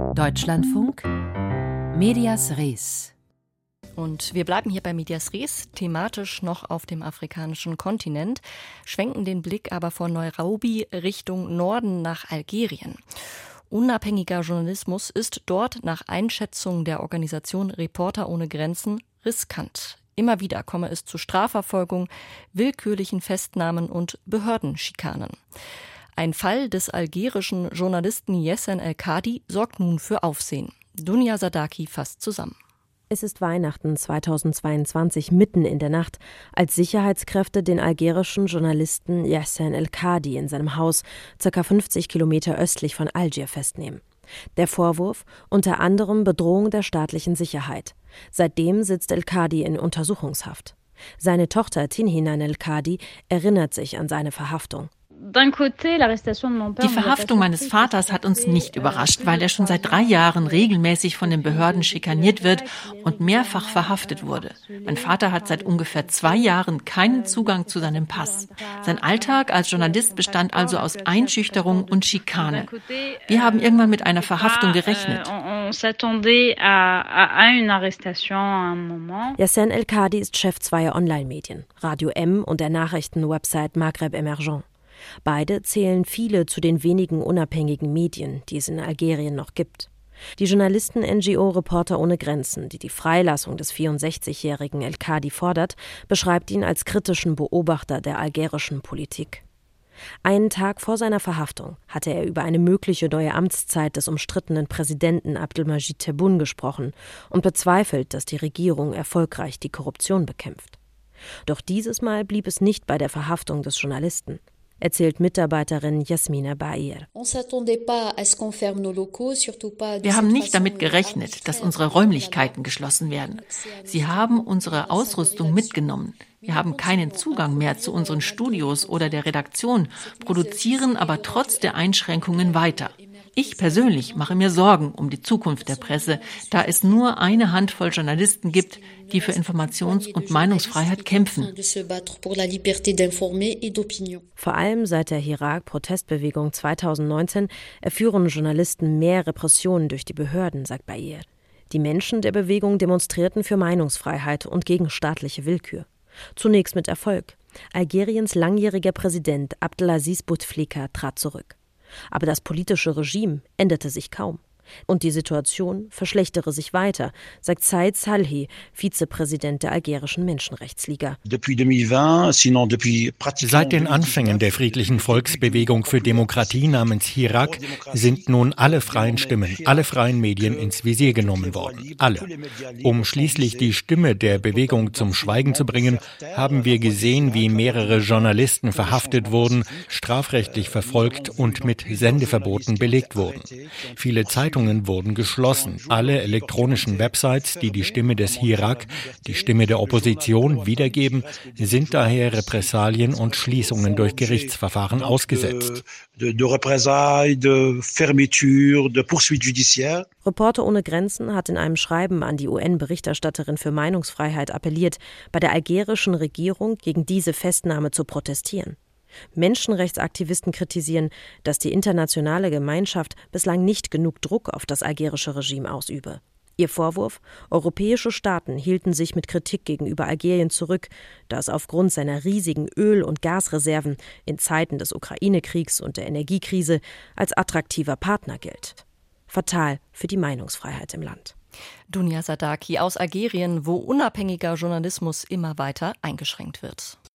Deutschlandfunk Medias Res. Und wir bleiben hier bei Medias Res, thematisch noch auf dem afrikanischen Kontinent, schwenken den Blick aber von Nairobi Richtung Norden nach Algerien. Unabhängiger Journalismus ist dort nach Einschätzung der Organisation Reporter ohne Grenzen riskant. Immer wieder komme es zu Strafverfolgung, willkürlichen Festnahmen und Behördenschikanen. Ein Fall des algerischen Journalisten Yessen El-Kadi sorgt nun für Aufsehen. Dunja Sadaki fasst zusammen. Es ist Weihnachten 2022 mitten in der Nacht, als Sicherheitskräfte den algerischen Journalisten Yessen El-Kadi in seinem Haus ca. 50 Kilometer östlich von Algier festnehmen. Der Vorwurf: unter anderem Bedrohung der staatlichen Sicherheit. Seitdem sitzt El-Kadi in Untersuchungshaft. Seine Tochter Tinhinan El-Kadi erinnert sich an seine Verhaftung. Die Verhaftung meines Vaters hat uns nicht überrascht, weil er schon seit 3 Jahren regelmäßig von den Behörden schikaniert wird und mehrfach verhaftet wurde. Mein Vater hat seit ungefähr 2 Jahren keinen Zugang zu seinem Pass. Sein Alltag als Journalist bestand also aus Einschüchterung und Schikane. Wir haben irgendwann mit einer Verhaftung gerechnet. Yessen El-Kadi ist Chef zweier Online-Medien, Radio M und der Nachrichtenwebsite Maghreb Emergent. Beide zählen viele zu den wenigen unabhängigen Medien, die es in Algerien noch gibt. Die Journalisten-NGO Reporter ohne Grenzen, die die Freilassung des 64-jährigen El-Kadi fordert, beschreibt ihn als kritischen Beobachter der algerischen Politik. Einen Tag vor seiner Verhaftung hatte er über eine mögliche neue Amtszeit des umstrittenen Präsidenten Abdelmadjid Tebboune gesprochen und bezweifelt, dass die Regierung erfolgreich die Korruption bekämpft. Doch dieses Mal blieb es nicht bei der Verhaftung des Journalisten, erzählt Mitarbeiterin Yasmina Bair. Wir haben nicht damit gerechnet, dass unsere Räumlichkeiten geschlossen werden. Sie haben unsere Ausrüstung mitgenommen. Wir haben keinen Zugang mehr zu unseren Studios oder der Redaktion, produzieren aber trotz der Einschränkungen weiter. Ich persönlich mache mir Sorgen um die Zukunft der Presse, da es nur eine Handvoll Journalisten gibt, die für Informations- und Meinungsfreiheit kämpfen. Vor allem seit der Hirak-Protestbewegung 2019 erführen Journalisten mehr Repressionen durch die Behörden, sagt Bayer. Die Menschen der Bewegung demonstrierten für Meinungsfreiheit und gegen staatliche Willkür. Zunächst mit Erfolg. Algeriens langjähriger Präsident Abdelaziz Bouteflika trat zurück. Aber das politische Regime änderte sich kaum. Und die Situation verschlechtere sich weiter, sagt Said Salhi, Vizepräsident der algerischen Menschenrechtsliga. Seit den Anfängen der friedlichen Volksbewegung für Demokratie namens Hirak sind nun alle freien Stimmen, alle freien Medien ins Visier genommen worden. Alle. Um schließlich die Stimme der Bewegung zum Schweigen zu bringen, haben wir gesehen, wie mehrere Journalisten verhaftet wurden, strafrechtlich verfolgt und mit Sendeverboten belegt wurden. Viele Zeitungen wurden geschlossen. Alle elektronischen Websites, die die Stimme des Hirak, die Stimme der Opposition wiedergeben, sind daher Repressalien und Schließungen durch Gerichtsverfahren ausgesetzt. Reporter ohne Grenzen hat in einem Schreiben an die UN-Berichterstatterin für Meinungsfreiheit appelliert, bei der algerischen Regierung gegen diese Festnahme zu protestieren. Menschenrechtsaktivisten kritisieren, dass die internationale Gemeinschaft bislang nicht genug Druck auf das algerische Regime ausübe. Ihr Vorwurf: europäische Staaten hielten sich mit Kritik gegenüber Algerien zurück, da es aufgrund seiner riesigen Öl- und Gasreserven in Zeiten des Ukraine-Kriegs und der Energiekrise als attraktiver Partner gilt. Fatal für die Meinungsfreiheit im Land. Dunja Sadaki aus Algerien, wo unabhängiger Journalismus immer weiter eingeschränkt wird.